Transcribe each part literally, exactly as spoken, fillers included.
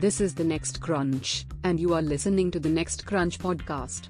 This is the Next Crunch, and you are listening to the Next Crunch podcast.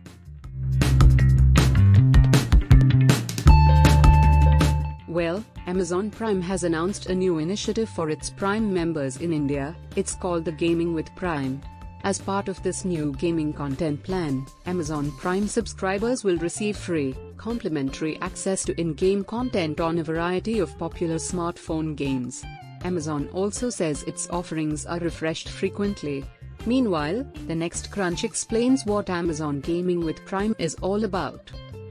Well, Amazon Prime has announced a new initiative for its Prime members in India. It's called the Gaming with Prime. As part of this new gaming content plan, Amazon Prime subscribers will receive free, complimentary access to in-game content on a variety of popular smartphone games. Amazon also says its offerings are refreshed frequently. Meanwhile, the Next Crunch explains what Amazon Gaming with Prime is all about.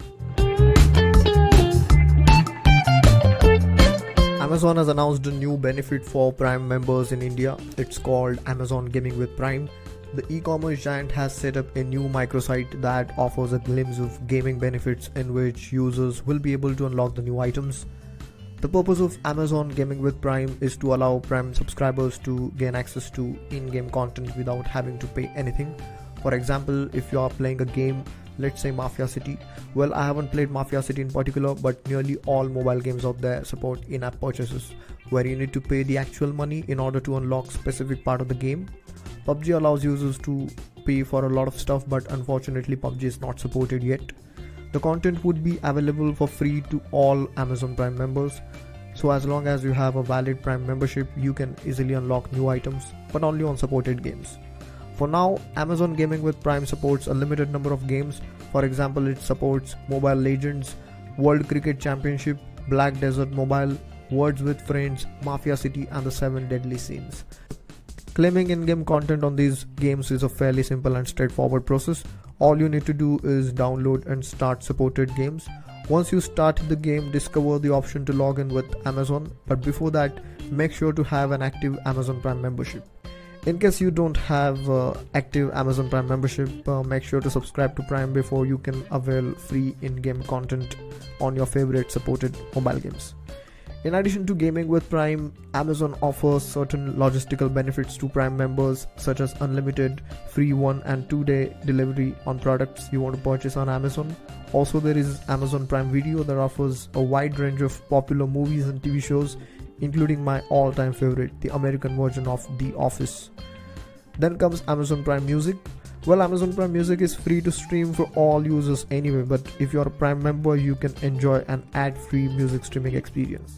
Amazon has announced a new benefit for Prime members in India. It's called Amazon Gaming with Prime. The e-commerce giant has set up a new microsite that offers a glimpse of gaming benefits in which users will be able to unlock the new items. The purpose of Amazon Gaming with Prime is to allow Prime subscribers to gain access to in-game content without having to pay anything. For example, if you are playing a game, let's say Mafia City. Well, I haven't played Mafia City in particular, but nearly all mobile games out there support in-app purchases, where you need to pay the actual money in order to unlock specific part of the game. P U B G allows users to pay for a lot of stuff, but unfortunately P U B G is not supported yet. The content would be available for free to all Amazon Prime members. So as long as you have a valid Prime membership, you can easily unlock new items, but only on supported games. For now, Amazon Gaming with Prime supports a limited number of games. For example, it supports Mobile Legends, World Cricket Championship, Black Desert Mobile, Words with Friends, Mafia City and the seven Deadly Sins. Claiming in-game content on these games is a fairly simple and straightforward process. All you need to do is download and start supported games. Once you start the game, discover the option to log in with Amazon, but before that, make sure to have an active Amazon Prime membership. In case you don't have uh, active Amazon Prime membership, uh, make sure to subscribe to Prime before you can avail free in-game content on your favorite supported mobile games. In addition to Gaming with Prime, Amazon offers certain logistical benefits to Prime members, such as unlimited free one and two day delivery on products you want to purchase on Amazon. Also, there is Amazon Prime Video that offers a wide range of popular movies and T V shows, including my all-time favorite, the American version of The Office. Then comes Amazon Prime Music. Well, Amazon Prime Music is free to stream for all users anyway, but if you're a Prime member, you can enjoy an ad-free music streaming experience.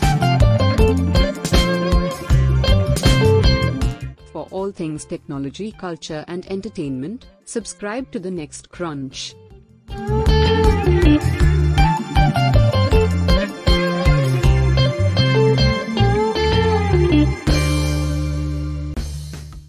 For all things technology, culture and entertainment, subscribe to the Next Crunch.